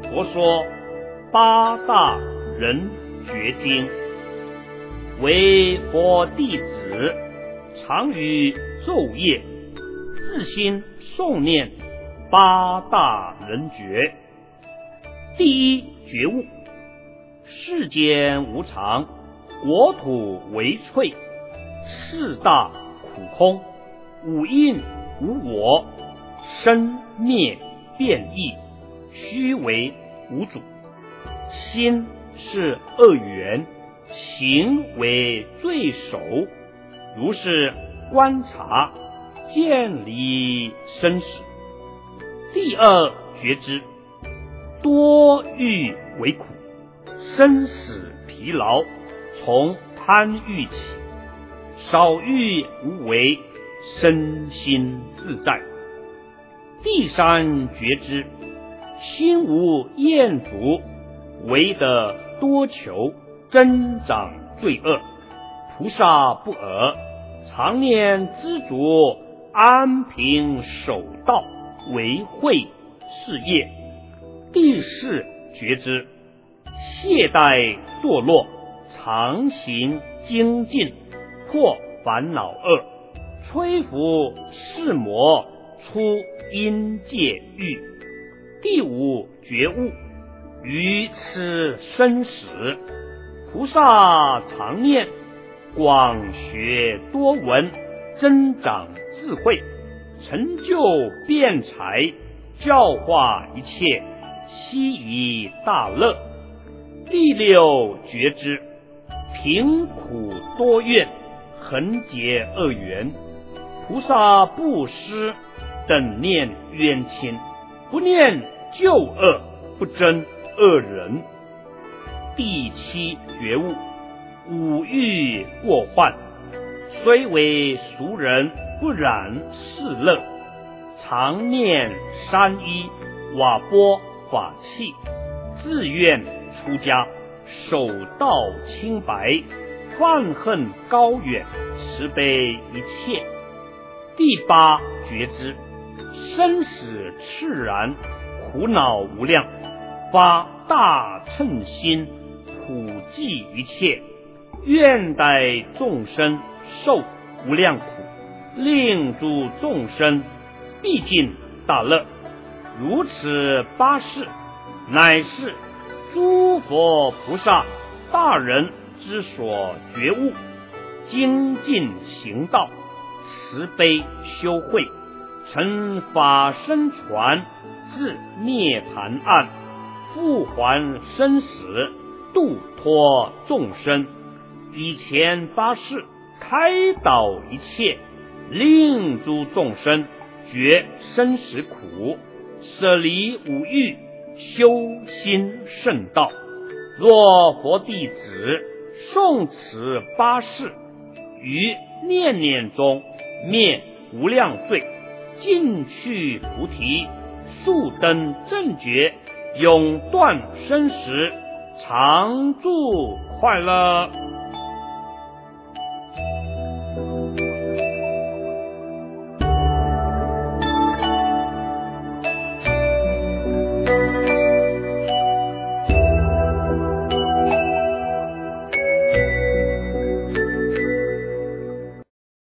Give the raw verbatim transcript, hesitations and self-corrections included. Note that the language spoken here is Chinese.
佛说八大人觉经，为佛弟子常于昼夜自心诵念八大人觉。第一觉悟：世间无常，国土为脆，四大苦空，五蕴无我，生灭变异，虚为无主。心是恶缘，行为罪首，如是观察，见离生死。第二觉知：多欲为苦，生死疲劳，从贪欲起，少欲无为，身心自在。第三觉知：心无厌足，唯得多求，增长罪恶。菩萨不尔，常念知足，安贫守道，为慧事业。第四觉知：懈怠堕落，常行精进，破烦恼恶，摧伏世魔，出阴界狱。第五觉悟：于此生死，菩萨常念，广学多闻，增长智慧，成就辩才，教化一切，悉以大乐。第六觉知：贫苦多怨，横结恶缘，菩萨不施，等念冤亲，不念旧恶，不憎恶人。第七觉悟：五欲过患，虽为俗人，不染世乐，常念三一瓦钵法器，自愿出家，守道清白，放恨高远，慈悲一切。第八觉知：生死炽然，苦恼无量，发大乘心，普济一切，愿待众生受无量苦，令诸众生毕竟大乐。如此八事，乃是诸佛菩萨大人之所觉悟，精进行道，慈悲修慧，成法身传，至涅槃岸，复还生死，度脱众生。以前八事开导一切，令诸众生觉生死苦，舍离五欲，修心圣道。若佛弟子诵此八事，于念念中灭无量罪，尽去菩提，速登正觉，永断生死，常住快乐。